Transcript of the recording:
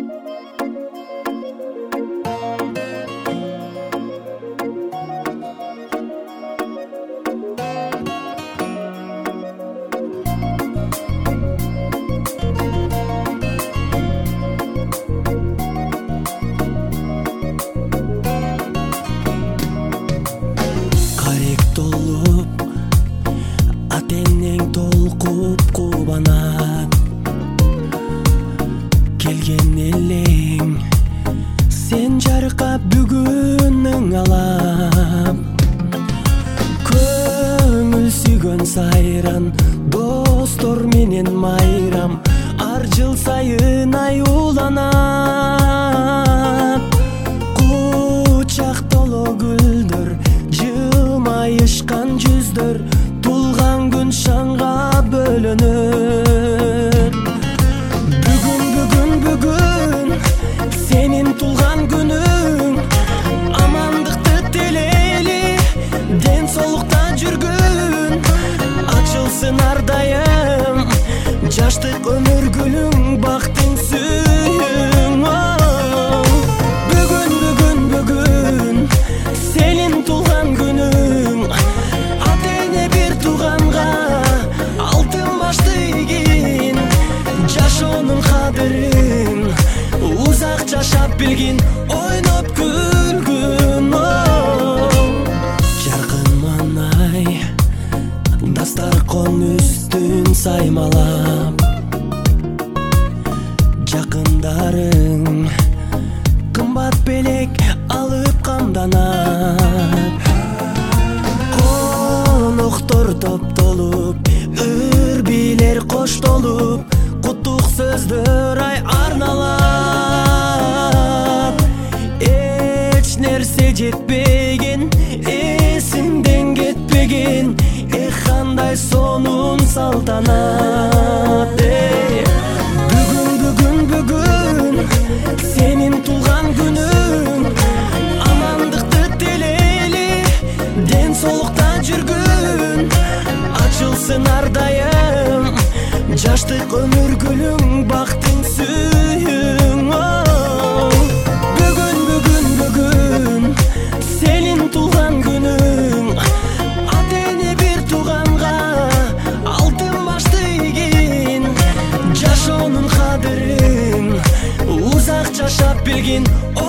Атенең толкуп кубанат келген элең сен жаркап бүгүнүң алап көңүл сүйгөн сайран достор менен майрам ар жыл сайын аюуланат кучак толо гүлдөр жылмайышкан жүздөр тулган күн шаңга бөлөнөт бүгүн сенин тулган күнүң амандыкты тилейли ден соолукта жүргүн ачылсын ар дайым жаштык өмүр гүлүң бактың сүйүң бүгүн сенин тулган күнүң атене бир тууганга алтын башты ийгин жашоонун кадырын узак жашап билгин ойноп күлгүн жаркын маанай дастаркон үстүн саймалап жакындарың кымбат белек алып камданат коноктор топтолуп үрбилер коштолуп куттук сөздөр арналат эч нерсе жетпеген эсимден кетпеген кандай сонун салтанат бүгүн сенин тулган күнүң амандыкты тилейли ден соолукта жүргүн ачылсын ар дайым жаштык өмүр гүлүң бактың сүйүң бүгүн сенин тулган күнүң атене бир тууганга алтын башты ийгин жашоонун кадырын узак жашап билгин